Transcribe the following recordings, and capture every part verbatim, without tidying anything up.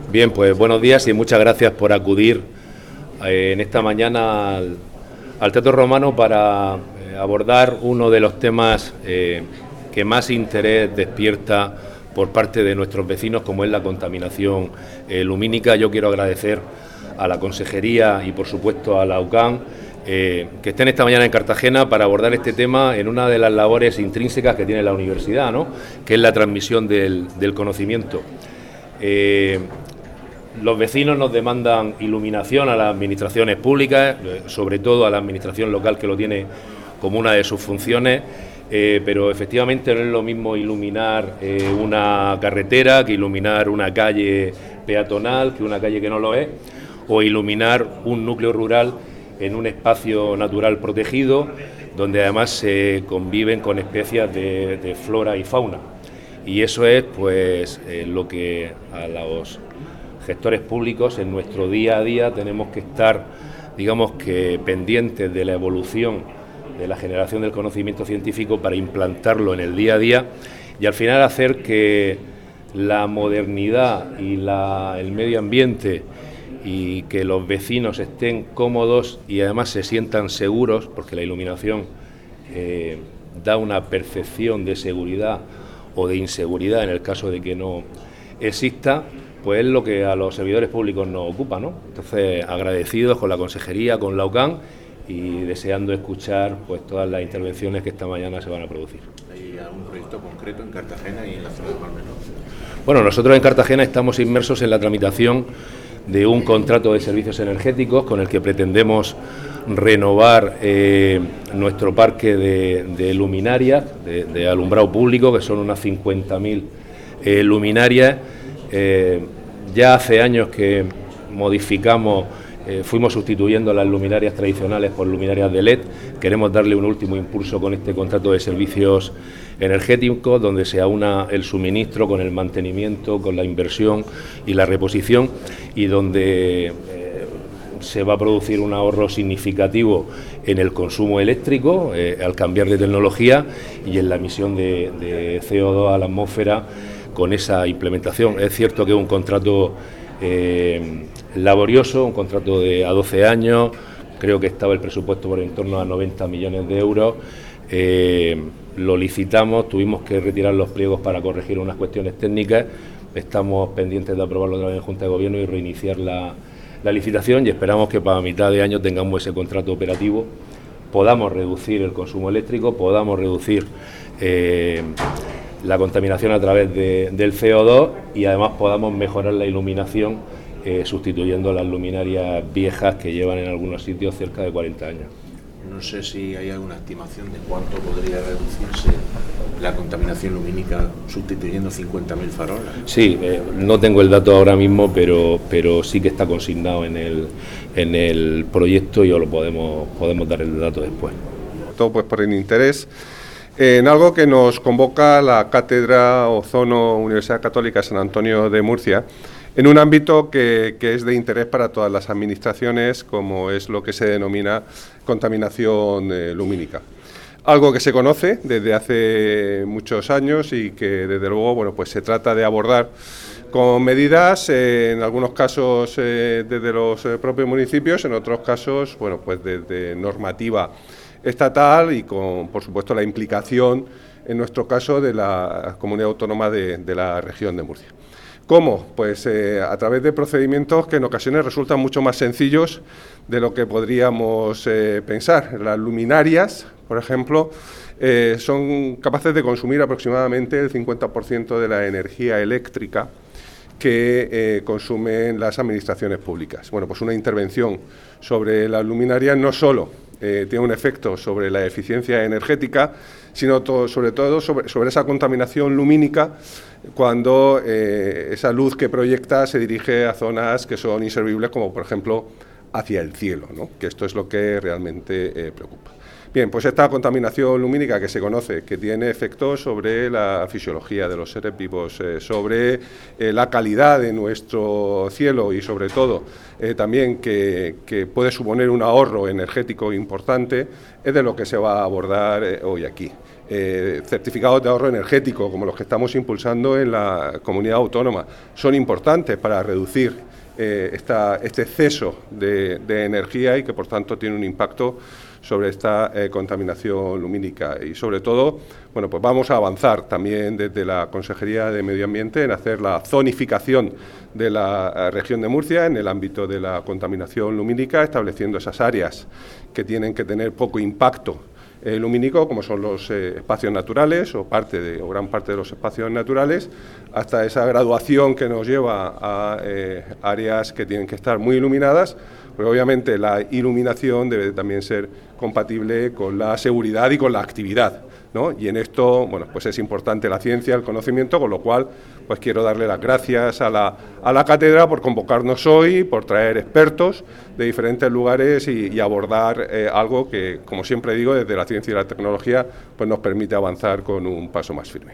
Bien, pues buenos días y muchas gracias por acudir eh, en esta mañana al, al Teatro Romano para eh, abordar uno de los temas eh, que más interés despierta por parte de nuestros vecinos, como es la contaminación eh, lumínica. Yo quiero agradecer a la Consejería y por supuesto a la U C A M eh, que estén esta mañana en Cartagena para abordar este tema en una de las labores intrínsecas que tiene la universidad, ¿no?, que es la transmisión del, del conocimiento. Eh, los vecinos nos demandan iluminación a las administraciones públicas, sobre todo a la administración local, que lo tiene como una de sus funciones, eh, pero efectivamente no es lo mismo iluminar eh, una carretera que iluminar una calle peatonal, que una calle que no lo es, o iluminar un núcleo rural en un espacio natural protegido, donde además se conviven con especies de, de flora y fauna. Y eso es pues eh, lo que a los gestores públicos en nuestro día a día tenemos que estar, digamos que pendientes de la evolución de la generación del conocimiento científico para implantarlo en el día a día y al final hacer que la modernidad y la, el medio ambiente y que los vecinos estén cómodos y además se sientan seguros, porque la iluminación eh, da una percepción de seguridad o de inseguridad en el caso de que no exista, pues es lo que a los servidores públicos nos ocupa, ¿no? Entonces, agradecidos con la Consejería, con la U C A M y deseando escuchar pues todas las intervenciones que esta mañana se van a producir. ¿Hay algún proyecto concreto en Cartagena y en la zona de Palmeros? Bueno, nosotros en Cartagena estamos inmersos en la tramitación de un contrato de servicios energéticos con el que pretendemos renovar eh, nuestro parque de, de luminarias, de, de alumbrado público, que son unas cincuenta mil eh, luminarias. Eh, ya hace años que modificamos, eh, fuimos sustituyendo las luminarias tradicionales por luminarias de L E D. Queremos darle un último impulso con este contrato de servicios energéticos, donde se aúna el suministro con el mantenimiento, con la inversión y la reposición, y donde eh, se va a producir un ahorro significativo en el consumo eléctrico eh, al cambiar de tecnología y en la emisión de, de C O dos a la atmósfera con esa implementación. Es cierto que es un contrato eh, laborioso, un contrato de a doce años, creo que estaba el presupuesto por en torno a noventa millones de euros, eh, lo licitamos, tuvimos que retirar los pliegos para corregir unas cuestiones técnicas, estamos pendientes de aprobarlo otra vez en Junta de Gobierno y reiniciar la, la licitación y esperamos que para mitad de año tengamos ese contrato operativo, podamos reducir el consumo eléctrico, podamos reducir eh, la contaminación a través de, del C O dos y además podamos mejorar la iluminación eh, sustituyendo las luminarias viejas que llevan en algunos sitios cerca de cuarenta años. No sé si hay alguna estimación de cuánto podría reducirse la contaminación lumínica sustituyendo cincuenta mil farolas. Sí, eh, no tengo el dato ahora mismo, pero, pero sí que está consignado en el, en el proyecto y os lo podemos, podemos dar el dato después. Todo pues por el interés en algo que nos convoca la Cátedra Ozono Universidad Católica San Antonio de Murcia, en un ámbito que, que es de interés para todas las administraciones, como es lo que se denomina contaminación eh, lumínica. Algo que se conoce desde hace muchos años y que desde luego bueno, pues se trata de abordar con medidas, eh, en algunos casos eh, desde los eh, propios municipios, en otros casos bueno, pues desde normativa estatal y con, por supuesto, la implicación, en nuestro caso, de la comunidad autónoma de, de la región de Murcia. ¿Cómo? Pues eh, a través de procedimientos que en ocasiones resultan mucho más sencillos de lo que podríamos eh, pensar. Las luminarias, por ejemplo, eh, son capaces de consumir aproximadamente el cincuenta por ciento de la energía eléctrica que eh, consumen las administraciones públicas. Bueno, pues una intervención sobre las luminarias no solo Eh, tiene un efecto sobre la eficiencia energética, sino todo, sobre todo sobre, sobre esa contaminación lumínica cuando eh, esa luz que proyecta se dirige a zonas que son inservibles, como por ejemplo hacia el cielo, ¿no? Que esto es lo que realmente eh, preocupa. Bien, pues esta contaminación lumínica que se conoce, que tiene efectos sobre la fisiología de los seres vivos, eh, sobre eh, la calidad de nuestro cielo y sobre todo eh, también que, que puede suponer un ahorro energético importante, es de lo que se va a abordar eh, hoy aquí. eh, certificados de ahorro energético, como los que estamos impulsando en la comunidad autónoma, son importantes para reducir eh, esta, este exceso de, de energía y que por tanto tiene un impacto sobre esta eh, contaminación lumínica. Y sobre todo, bueno, pues vamos a avanzar también desde la Consejería de Medio Ambiente en hacer la zonificación de la eh, región de Murcia en el ámbito de la contaminación lumínica, estableciendo esas áreas que tienen que tener poco impacto eh, lumínico, como son los eh, espacios naturales o parte de, o gran parte de los espacios naturales, hasta esa graduación que nos lleva a eh, áreas que tienen que estar muy iluminadas. Pero obviamente la iluminación debe también ser compatible con la seguridad y con la actividad, ¿no? Y en esto, bueno, pues es importante la ciencia, el conocimiento, con lo cual, pues quiero darle las gracias a la, a la cátedra por convocarnos hoy, por traer expertos de diferentes lugares y, y abordar eh, algo que, como siempre digo, desde la ciencia y la tecnología, pues nos permite avanzar con un paso más firme.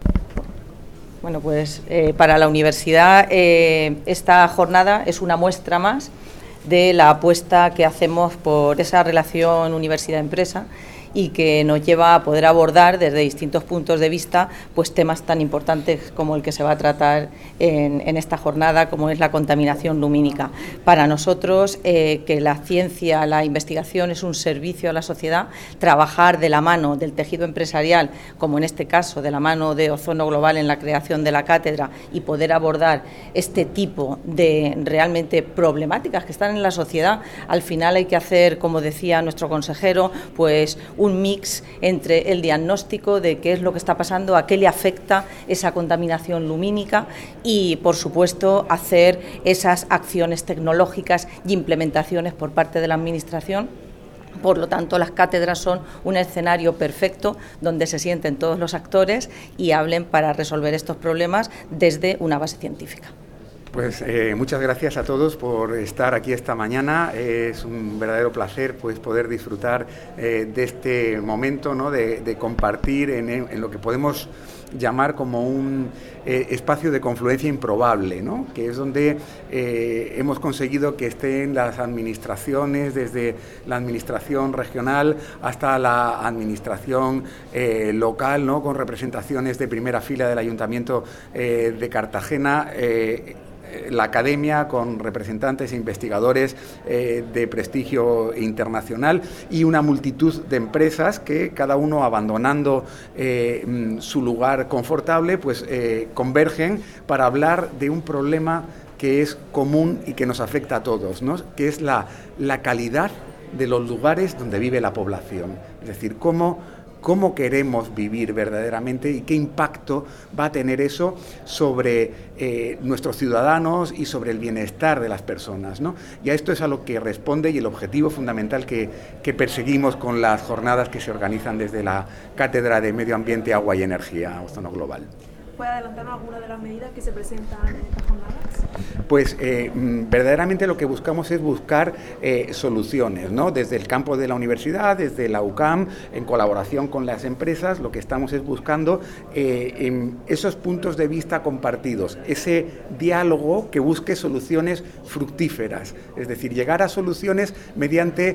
Bueno, pues eh, para la universidad eh, esta jornada es una muestra más de la apuesta que hacemos por esa relación universidad-empresa y que nos lleva a poder abordar desde distintos puntos de vista pues temas tan importantes como el que se va a tratar en, en esta jornada, como es la contaminación lumínica. Para nosotros, eh, que la ciencia, la investigación es un servicio a la sociedad, trabajar de la mano del tejido empresarial, como en este caso de la mano de Ozono Global en la creación de la cátedra, y poder abordar este tipo de realmente problemáticas que están en la sociedad, al final hay que hacer, como decía nuestro consejero, pues un mix entre el diagnóstico de qué es lo que está pasando, a qué le afecta esa contaminación lumínica y, por supuesto, hacer esas acciones tecnológicas y implementaciones por parte de la Administración. Por lo tanto, las cátedras son un escenario perfecto donde se sienten todos los actores y hablen para resolver estos problemas desde una base científica. Pues eh, muchas gracias a todos por estar aquí esta mañana. Eh, es un verdadero placer pues poder disfrutar eh, de este momento, ¿no? de, de compartir en, en lo que podemos llamar como un eh, espacio de confluencia improbable, ¿no? Que es donde eh, hemos conseguido que estén las administraciones, desde la administración regional hasta la administración eh, local, ¿no? Con representaciones de primera fila del Ayuntamiento eh, de Cartagena, eh, la academia con representantes e investigadores eh, de prestigio internacional y una multitud de empresas que cada uno abandonando eh, su lugar confortable pues eh, convergen para hablar de un problema que es común y que nos afecta a todos, ¿no? Que es la, la calidad de los lugares donde vive la población, es decir, cómo cómo queremos vivir verdaderamente y qué impacto va a tener eso sobre eh, nuestros ciudadanos y sobre el bienestar de las personas, ¿no? Y a esto es a lo que responde y el objetivo fundamental que, que perseguimos con las jornadas que se organizan desde la Cátedra de Medio Ambiente, Agua y Energía, Ozono Global. ¿Puede adelantarnos alguna de las medidas que se presentan en estas jornadas? Pues eh, verdaderamente lo que buscamos es buscar eh, soluciones, ¿no? Desde el campo de la universidad, desde la U C A M, en colaboración con las empresas, lo que estamos es buscando eh, en esos puntos de vista compartidos, ese diálogo que busque soluciones fructíferas, es decir, llegar a soluciones mediante,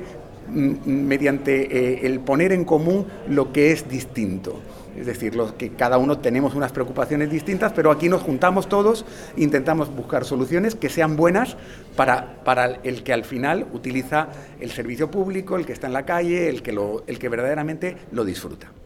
mediante eh, el poner en común lo que es distinto. Es decir, los que cada uno tenemos unas preocupaciones distintas, pero aquí nos juntamos todos, intentamos buscar soluciones que sean buenas para, para el que al final utiliza el servicio público, el que está en la calle, el que, lo, el que verdaderamente lo disfruta.